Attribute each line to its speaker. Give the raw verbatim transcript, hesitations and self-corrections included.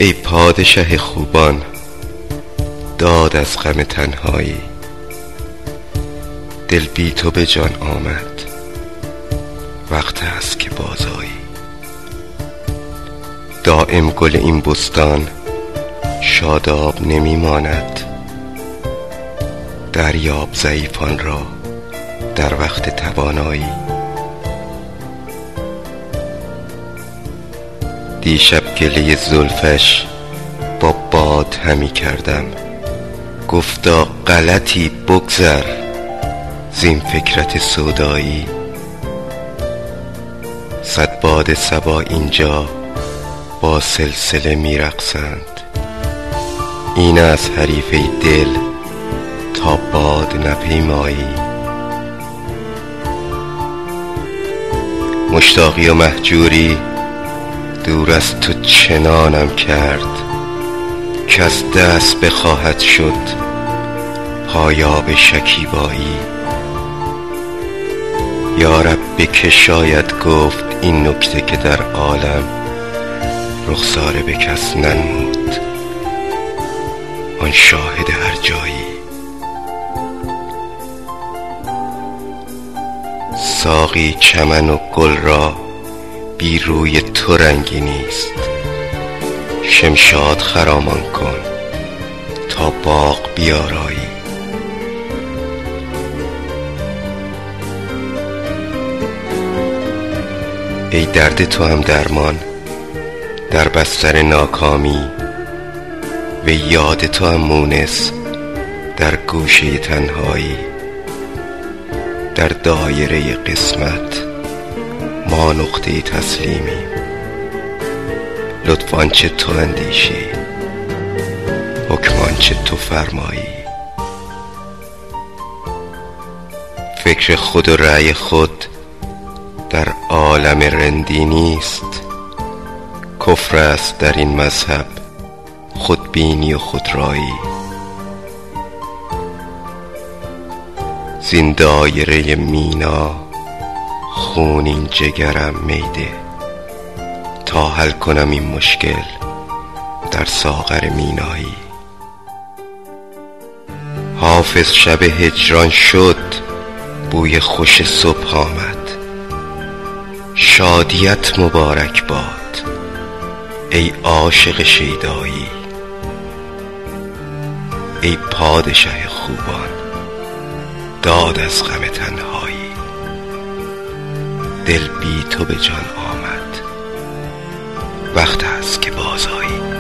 Speaker 1: ای پادشه خوبان، داد از غم تنهایی. دل بی تو به جان آمد، وقت است که بازآیی. دائم گل این بستان شاداب نمی ماند، دریاب ضعیفان را در وقت توانایی. دیشب گله زلفش با باد همی کردم، گفتا غلطی بگذر زین فکرت سودایی. صد باد صبا اینجا با سلسله می رقصند، این از حریفه دل تا باد نپیمایی. مشتاقی و مهجوری دور از تو چنانم کرد، که از دست بخواهد شد پایاب شکیبایی. یا رب که شاید گفت این نکته که در عالم رخساره به کس ننمود، آن شاهد هر جایی. ساقی چمن و گل را بی روی تو رنگی نیست، شمشاد خرامان کن تا باغ بیارایی. ای درد تو هم درمان در بستر ناکامی، و یاد تو هم مونس در گوشه تنهایی. در دایره قسمت ما نقطه تسلیمیم، لطف آنچه تو اندیشی، حکم آنچه تو فرمایی. فکر خود و رأی خود در عالم رندی نیست، کفر است در این مذهب خودبینی و خودرایی. زین دایره مینا خونین جگرم میده، تا حل کنم این مشکل در ساغر مینایی. حافظ شب هجران شد بوی خوش صبح آمد، شادیت مبارک باد ای عاشق شیدایی. ای پادشه خوبان، داد از غم تنهایی. دل بی تو به جان آمد، وقت است که بازآیی.